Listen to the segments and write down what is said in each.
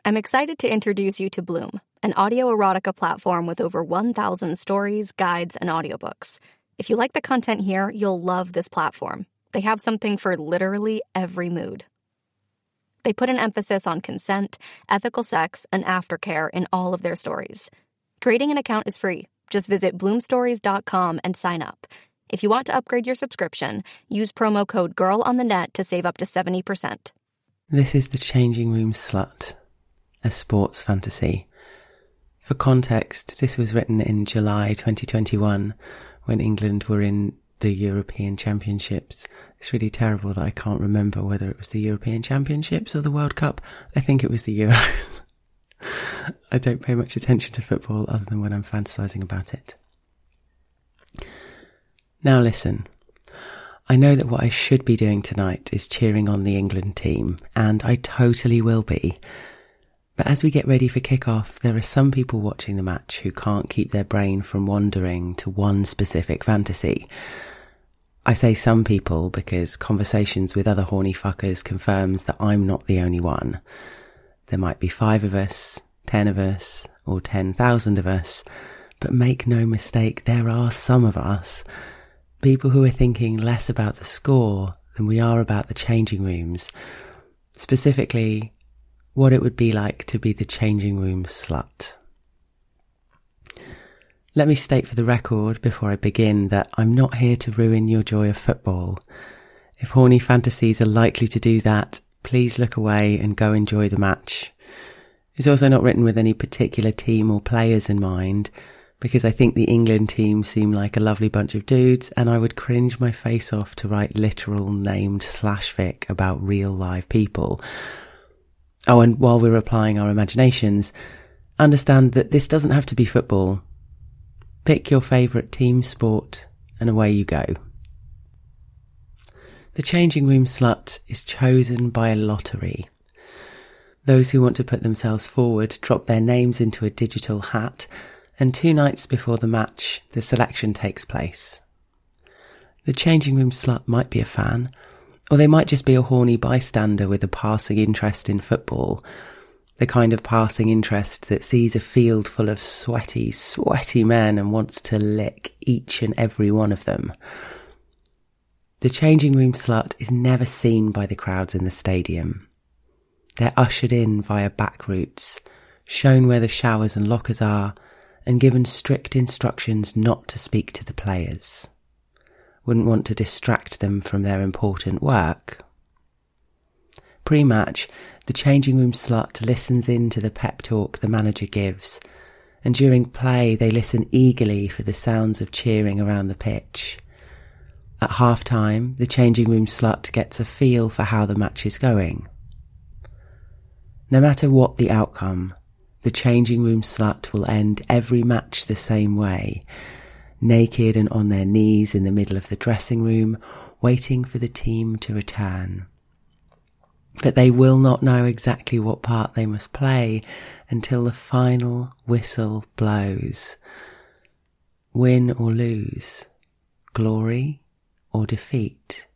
I'm excited to introduce you to Bloom, an audio erotica platform with over 1,000 stories, guides, and audiobooks. If you like the content here, you'll love this platform. They have something for literally every mood. They put an emphasis on consent, ethical sex, and aftercare in all of their stories. Creating an account is free. Just visit bloomstories.com and sign up. If you want to upgrade your subscription, use promo code GIRLONTHENET to save up to 70%. This is The Changing Room Slut, a sports fantasy. For context, this was written in July 2021 when England were in the European Championships. It's really terrible that I can't remember whether it was the European Championships or the World Cup. I think it was the Euros. I don't pay much attention to football other than when I'm fantasising about it. Now listen, I know that what I should be doing tonight is cheering on the England team, and I totally will be. But as we get ready for kick-off, there are some people watching the match who can't keep their brain from wandering to one specific fantasy. I say some people because conversations with other horny fuckers confirms that I'm not the only one. There might be 5 of us, 10 of us, or 10,000 of us, but make no mistake, there are some of us. People who are thinking less about the score than we are about the changing rooms. Specifically, what it would be like to be the changing room slut. Let me state for the record before I begin that I'm not here to ruin your joy of football. If horny fantasies are likely to do that, please look away and go enjoy the match. It's also not written with any particular team or players in mind, because I think the England team seem like a lovely bunch of dudes, and I would cringe my face off to write literal named /fic about real live people. Oh, and while we're applying our imaginations, understand that this doesn't have to be football. Pick your favourite team sport and away you go. The changing room slut is chosen by a lottery. Those who want to put themselves forward drop their names into a digital hat, and 2 nights before the match, the selection takes place. The changing room slut might be a fan, or they might just be a horny bystander with a passing interest in football. The kind of passing interest that sees a field full of sweaty men and wants to lick each and every one of them. The changing room slut is never seen by the crowds in the stadium. They're ushered in via back routes, shown where the showers and lockers are, and given strict instructions not to speak to the players. Wouldn't want to distract them from their important work. Pre-match, the changing room slut listens in to the pep talk the manager gives, and during play they listen eagerly for the sounds of cheering around the pitch. At half-time, the changing room slut gets a feel for how the match is going. No matter what the outcome, the changing room slut will end every match the same way, naked and on their knees in the middle of the dressing room, waiting for the team to return. But they will not know exactly what part they must play until the final whistle blows. Win or lose, glory or defeat.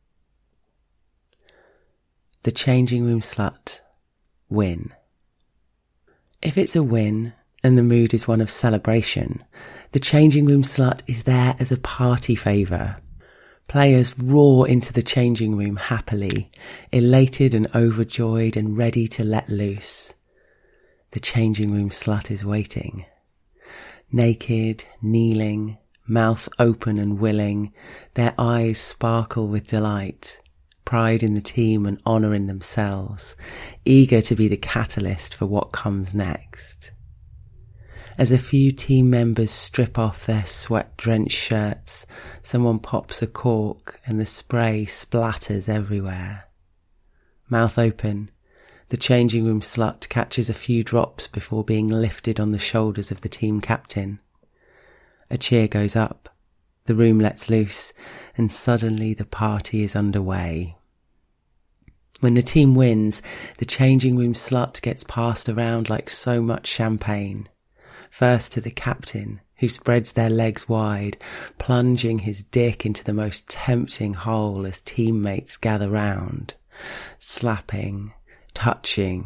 The changing room slut, win. If it's a win and the mood is one of celebration, the changing room slut is there as a party favour. Players roar into the changing room happily, elated and overjoyed and ready to let loose. The changing room slut is waiting. Naked, kneeling, mouth open and willing, their eyes sparkle with delight, pride in the team and honour in themselves, eager to be the catalyst for what comes next. As a few team members strip off their sweat-drenched shirts, someone pops a cork and the spray splatters everywhere. Mouth open, the changing room slut catches a few drops before being lifted on the shoulders of the team captain. A cheer goes up, the room lets loose, and suddenly the party is underway. When the team wins, the changing room slut gets passed around like so much champagne. First to the captain, who spreads their legs wide, plunging his dick into the most tempting hole as teammates gather round, slapping, touching,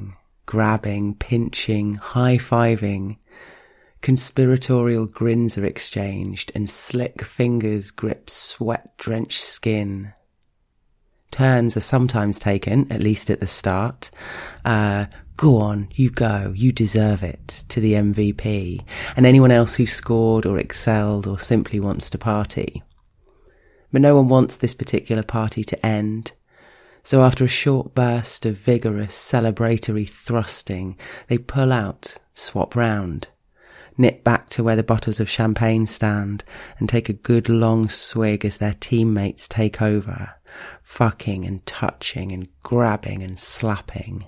grabbing, pinching, high-fiving. Conspiratorial grins are exchanged and slick fingers grip sweat-drenched skin. Turns are sometimes taken, at least at the start. Go on, you go, you deserve it, to the MVP, and anyone else who scored or excelled or simply wants to party. But no one wants this particular party to end. So after a short burst of vigorous celebratory thrusting, they pull out, swap round, nip back to where the bottles of champagne stand and take a good long swig as their teammates take over, fucking and touching and grabbing and slapping.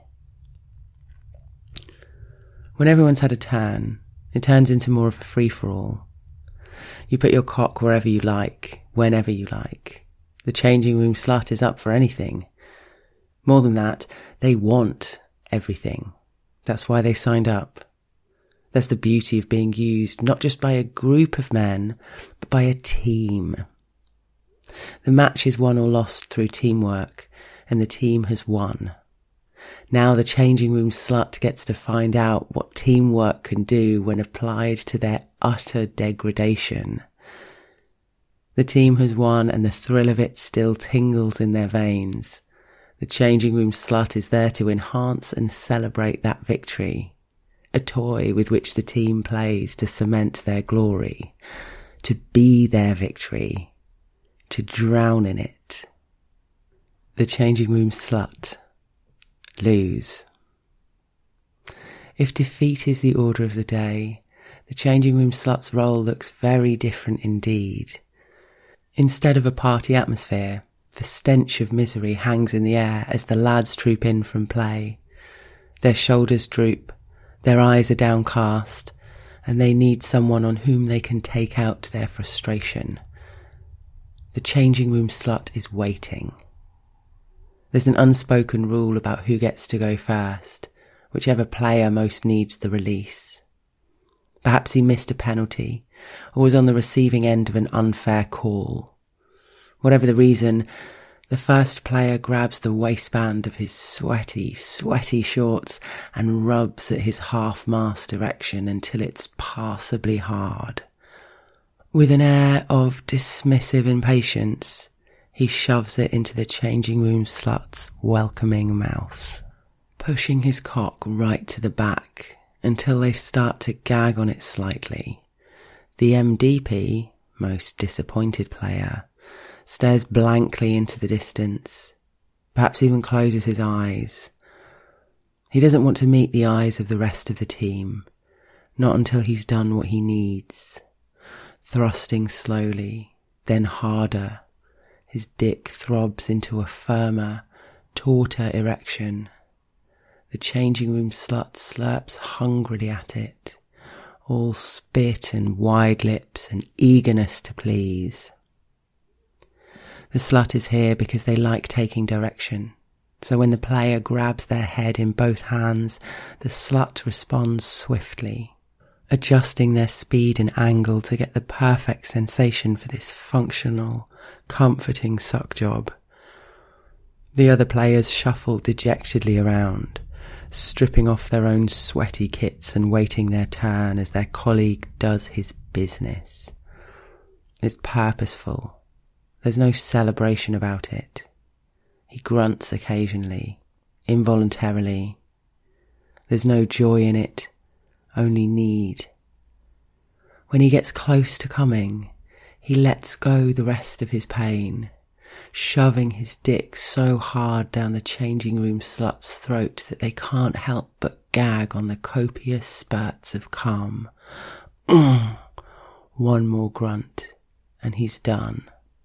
When everyone's had a turn, it turns into more of a free-for-all. You put your cock wherever you like, whenever you like. The changing room slut is up for anything. More than that, they want everything. That's why they signed up. That's the beauty of being used, not just by a group of men, but by a team. The match is won or lost through teamwork, and the team has won. Now the changing room slut gets to find out what teamwork can do when applied to their utter degradation. The team has won, and the thrill of it still tingles in their veins. The changing room slut is there to enhance and celebrate that victory. A toy with which the team plays to cement their glory, to be their victory, to drown in it. The changing room slut. Lose. If defeat is the order of the day, the changing room slut's role looks very different indeed. Instead of a party atmosphere, the stench of misery hangs in the air as the lads troop in from play. Their shoulders droop, their eyes are downcast, and they need someone on whom they can take out their frustration. The changing room slut is waiting. There's an unspoken rule about who gets to go first, whichever player most needs the release. Perhaps he missed a penalty, or was on the receiving end of an unfair call. Whatever the reason, the first player grabs the waistband of his sweaty shorts and rubs at his half-mast erection until it's passably hard. With an air of dismissive impatience, he shoves it into the changing room slut's welcoming mouth, pushing his cock right to the back until they start to gag on it slightly. The MDP, most disappointed player, stares blankly into the distance, perhaps even closes his eyes. He doesn't want to meet the eyes of the rest of the team, not until he's done what he needs. Thrusting slowly, then harder, his dick throbs into a firmer, tauter erection. The changing room slut slurps hungrily at it, all spit and wide lips and eagerness to please. The slut is here because they like taking direction. So when the player grabs their head in both hands, the slut responds swiftly, adjusting their speed and angle to get the perfect sensation for this functional, comforting suck job. The other players shuffle dejectedly around, stripping off their own sweaty kits and waiting their turn as their colleague does his business. It's purposeful. There's no celebration about it. He grunts occasionally, involuntarily. There's no joy in it, only need. When he gets close to coming, he lets go the rest of his pain, shoving his dick so hard down the changing room slut's throat that they can't help but gag on the copious spurts of cum. One more grunt, and he's done.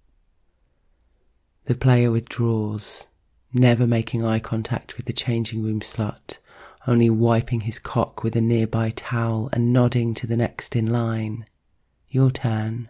The player withdraws, never making eye contact with the changing room slut, only wiping his cock with a nearby towel and nodding to the next in line. Your turn.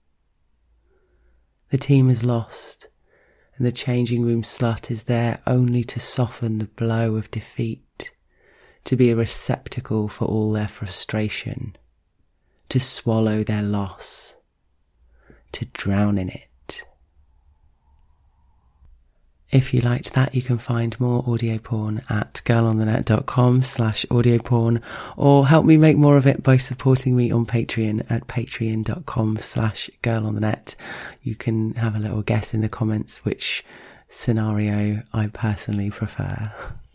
The team has lost, and the changing room slut is there only to soften the blow of defeat, to be a receptacle for all their frustration, to swallow their loss, to drown in it. If you liked that, you can find more audio porn at girlonthenet.com/audio porn, or help me make more of it by supporting me on Patreon at patreon.com/girlonthenet. You can have a little guess in the comments which scenario I personally prefer.